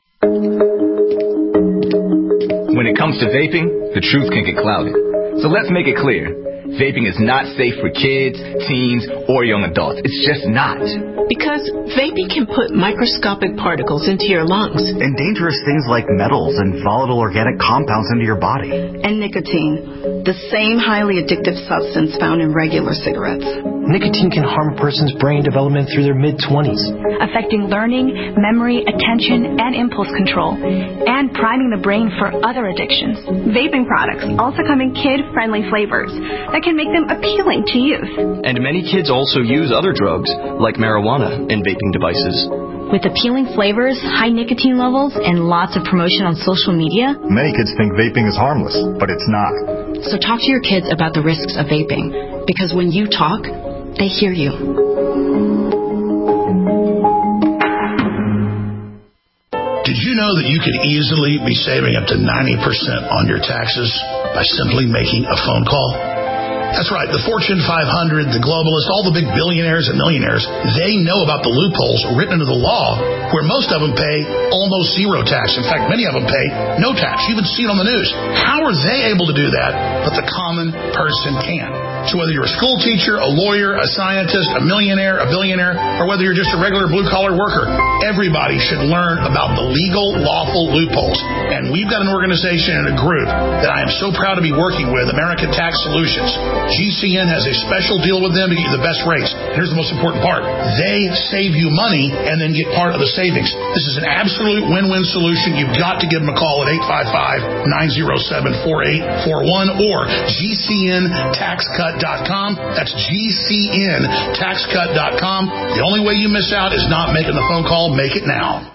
When it comes to vaping, the truth can get clouded. So let's make it clear. Vaping is not safe for kids, teens, or young adults. It's just not. Because vaping can put microscopic particles into your lungs. And dangerous things like metals and volatile organic compounds into your body. And nicotine, the same highly addictive substance found in regular cigarettes. Nicotine can harm a person's brain development through their mid-twenties. Affecting learning, memory, attention, and impulse control. And priming the brain for other addictions. Vaping products also come in kid-friendly flavors that can make them appealing to youth. And many kids also use other drugs, like marijuana, in vaping devices. With appealing flavors, high nicotine levels, and lots of promotion on social media, many kids think vaping is harmless, but it's not. So talk to your kids about the risks of vaping, because when you talk, they hear you. Did you know that you could easily be saving up to ninety percent on your taxes by simply making a phone call? That's right. The Fortune five hundred, the globalists, all the big billionaires and millionaires, they know about the loopholes written into the law where most of them pay almost zero tax. In fact, many of them pay no tax. You even see it on the news. How are they able to do that, but the common person can't? So whether you're a school teacher, a lawyer, a scientist, a millionaire, a billionaire, or whether you're just a regular blue-collar worker, everybody should learn about the legal, lawful loopholes. And we've got an organization and a group that I am so proud to be working with, American Tax Solutions. G C N has a special deal with them to get you the best rates. Here's the most important part. They save you money and then get part of the savings. This is an absolute win-win solution. You've got to give them a call at eight five five, nine oh seven, four eight four one or G C N tax cut dot com. That's G C N tax cut dot com. The only way you miss out is not making the phone call. Make it now.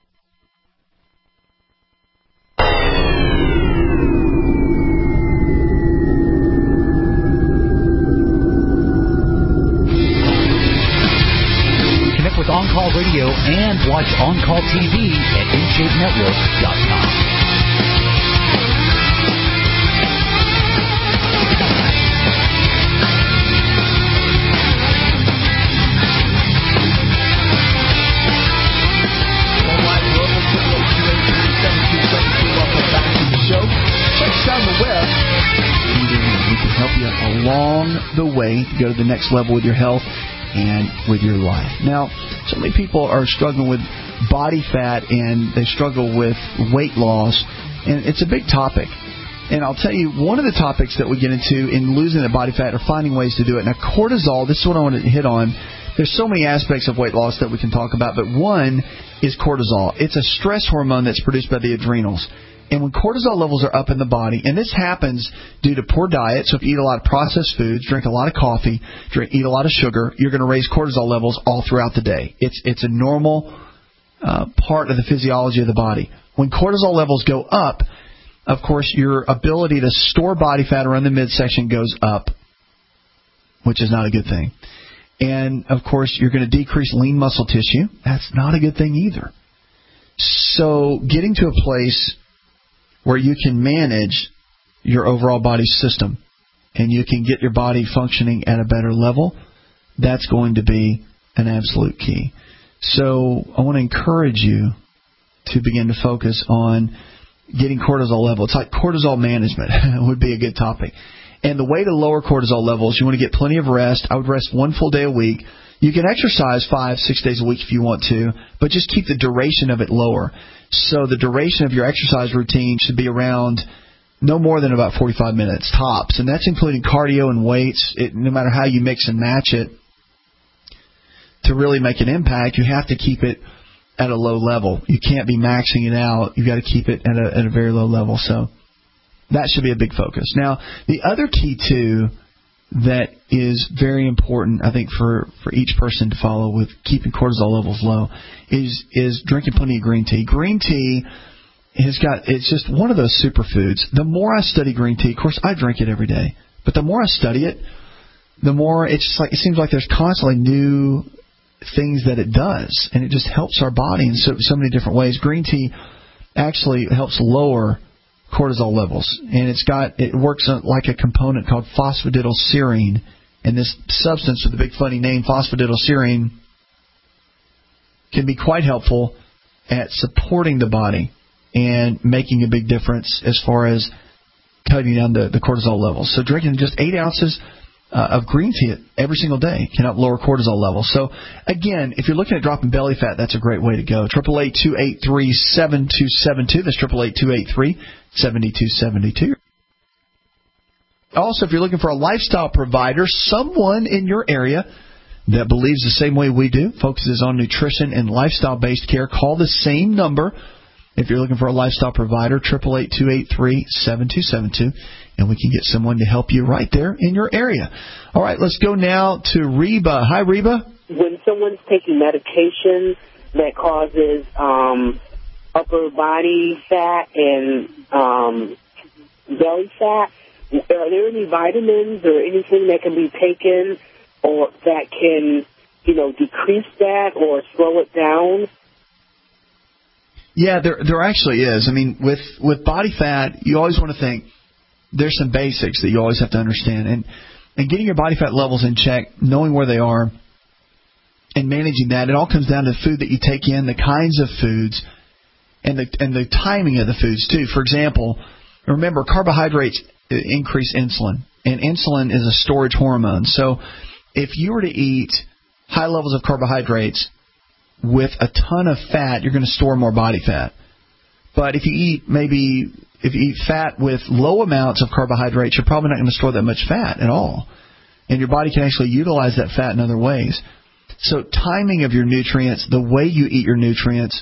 With On Call Radio and watch On Call T V at in shape network dot com. Welcome back to the show. Check us out on the web. We can help you along the way to go to the next level with your health and with your life. Now, so many people are struggling with body fat and they struggle with weight loss, and it's a big topic. And I'll tell you, one of the topics that we get into in losing the body fat or finding ways to do it. Now, cortisol, this is what I want to hit on. There's so many aspects of weight loss that we can talk about, but one is cortisol. It's a stress hormone that's produced by the adrenals. And when cortisol levels are up in the body, and this happens due to poor diet, so if you eat a lot of processed foods, drink a lot of coffee, drink, eat a lot of sugar, you're going to raise cortisol levels all throughout the day. It's it's a normal uh, part of the physiology of the body. When cortisol levels go up, of course, your ability to store body fat around the midsection goes up, which is not a good thing. And, of course, you're going to decrease lean muscle tissue. That's not a good thing either. So getting to a place where you can manage your overall body system and you can get your body functioning at a better level, that's going to be an absolute key. So I want to encourage you to begin to focus on getting cortisol level. It's like cortisol management would be a good topic. And the way to lower cortisol levels, you want to get plenty of rest. I would rest one full day a week. You can exercise five, six days a week if you want to, but just keep the duration of it lower. So the duration of your exercise routine should be around no more than about forty-five minutes, tops. And that's including cardio and weights. It, no matter how you mix and match it, to really make an impact, you have to keep it at a low level. You can't be maxing it out. You've got to keep it at a, at a very low level. So that should be a big focus. Now, the other key, too, that is very important, I think, for, for each person to follow with keeping cortisol levels low is is drinking plenty of green tea. Green tea has got, it's just one of those superfoods. The more I study green tea, of course, I drink it every day, but the more I study it, the more it's just like, it seems like there's constantly new things that it does, and it just helps our body in so, so many different ways. Green tea actually helps lower cortisol levels, and it's got it works like a component called phosphatidylserine, and this substance with the big funny name, phosphatidylserine, can be quite helpful at supporting the body and making a big difference as far as cutting down the, the cortisol levels. So drinking just eight ounces uh, of green tea every single day can help lower cortisol levels. So again, if you're looking at dropping belly fat, that's a great way to go. triple eight, two eight three, seven two seven two. That's triple eight, two eight three, seven two seven two. Also, if you're looking for a lifestyle provider, someone in your area that believes the same way we do, focuses on nutrition and lifestyle-based care, call the same number. If you're looking for a lifestyle provider, triple eight, two eight three, seven two seven two, and we can get someone to help you right there in your area. All right, let's go now to Reba. Hi, Reba. When someone's taking medication that causes um, upper body fat and um, belly fat, are there any vitamins or anything that can be taken or that can, you know, decrease that or slow it down? Yeah, there there actually is. I mean, with, with body fat, you always want to think there's some basics that you always have to understand. And, and getting your body fat levels in check, knowing where they are, and managing that, it all comes down to the food that you take in, the kinds of foods, and the and the timing of the foods, too. For example, remember, carbohydrates increase insulin, and insulin is a storage hormone. So if you were to eat high levels of carbohydrates with a ton of fat, you're going to store more body fat. But if you eat maybe if you eat fat with low amounts of carbohydrates, you're probably not going to store that much fat at all. And your body can actually utilize that fat in other ways. So timing of your nutrients, the way you eat your nutrients,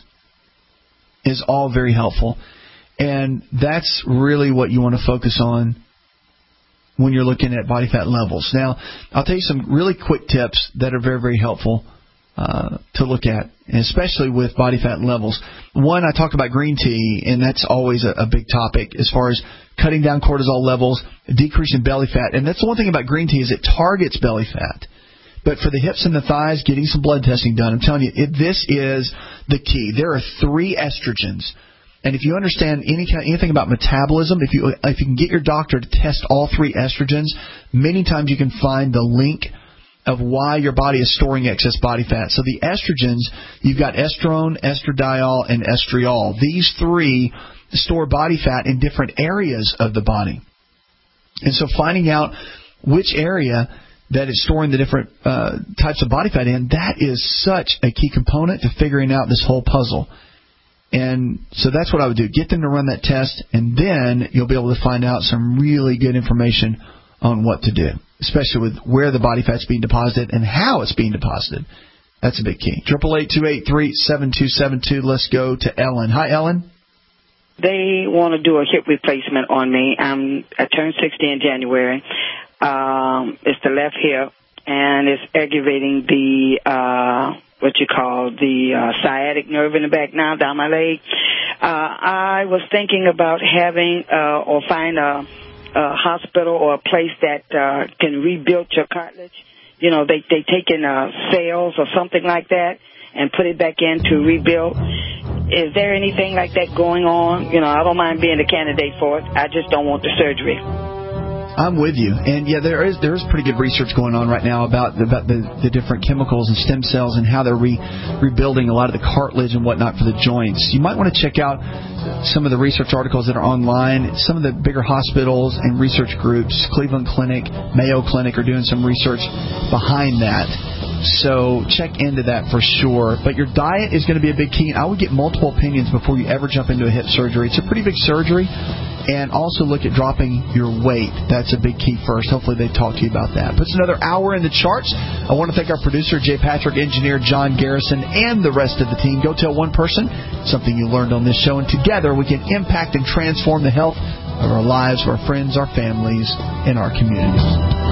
is all very helpful. And that's really what you want to focus on when you're looking at body fat levels. Now, I'll tell you some really quick tips that are very, very helpful uh, to look at, and especially with body fat levels. One, I talked about green tea, and that's always a, a big topic as far as cutting down cortisol levels, decreasing belly fat. And that's the one thing about green tea is it targets belly fat. But for the hips and the thighs, getting some blood testing done, I'm telling you, it, this is the key. There are three estrogens. And if you understand any kind, anything about metabolism, if you if you can get your doctor to test all three estrogens, many times you can find the link of why your body is storing excess body fat. So the estrogens, you've got estrone, estradiol, and estriol. These three store body fat in different areas of the body. And so finding out which area that is storing the different uh, types of body fat in, that is such a key component to figuring out this whole puzzle. And so that's what I would do. Get them to run that test, and then you'll be able to find out some really good information on what to do, especially with where the body fat's being deposited and how it's being deposited. That's a big key. eight eight eight, two eight three, seven two seven two. Let's go to Ellen. Hi, Ellen. They want to do a hip replacement on me. I'm, I turned sixty in January. Um, it's the left hip, and it's aggravating the... Uh, what you call the uh, sciatic nerve in the back now, down my leg. Uh, I was thinking about having uh, or find a, a hospital or a place that uh, can rebuild your cartilage. You know, they, they take in uh, cells or something like that and put it back in to rebuild. Is there anything like that going on? You know, I don't mind being a candidate for it. I just don't want the surgery. I'm with you, and yeah, there is there is pretty good research going on right now about the, about the, the different chemicals and stem cells and how they're re, rebuilding a lot of the cartilage and whatnot for the joints. You might want to check out some of the research articles that are online. Some of the bigger hospitals and research groups, Cleveland Clinic, Mayo Clinic, are doing some research behind that. So check into that for sure. But your diet is going to be a big key. I would get multiple opinions before you ever jump into a hip surgery. It's a pretty big surgery. And also look at dropping your weight. That's a big key first. Hopefully they talk to you about that. Puts another hour in the charts. I want to thank our producer, Jay Patrick, engineer John Garrison, and the rest of the team. Go tell one person something you learned on this show, and together we can impact and transform the health of our lives, our friends, our families, and our communities.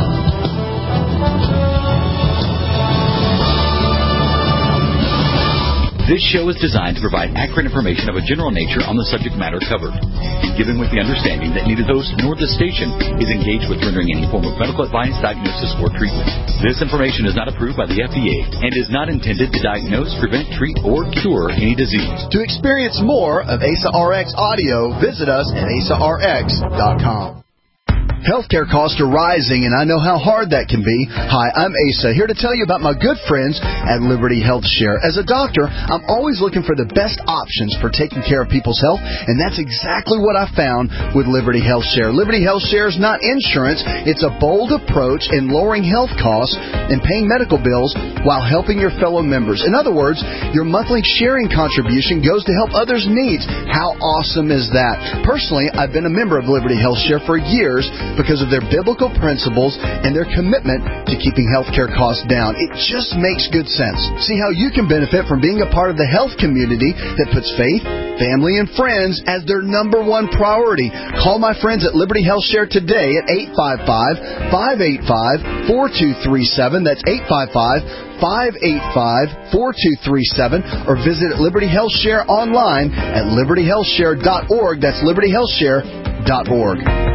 This show is designed to provide accurate information of a general nature on the subject matter covered, and given with the understanding that neither the host nor the station is engaged with rendering any form of medical advice, diagnosis, or treatment. This information is not approved by the F D A and is not intended to diagnose, prevent, treat, or cure any disease. To experience more of A S A R X audio, visit us at A S A R X dot com. Healthcare costs are rising, and I know how hard that can be. Hi, I'm Asa, here to tell you about my good friends at Liberty Health Share. As a doctor, I'm always looking for the best options for taking care of people's health, and that's exactly what I found with Liberty Health Share. Liberty Health Share is not insurance. It's a bold approach in lowering health costs and paying medical bills while helping your fellow members. In other words, your monthly sharing contribution goes to help others' needs. How awesome is that? Personally, I've been a member of Liberty Health Share for years, because of their biblical principles and their commitment to keeping healthcare costs down. It just makes good sense. See how you can benefit from being a part of the health community that puts faith, family, and friends as their number one priority. Call my friends at Liberty Health Share today at eight five five, five eight five, four two three seven. That's eight five five, five eight five, four two three seven, or visit Liberty Health Share online at liberty health share dot org. That's liberty health share dot org.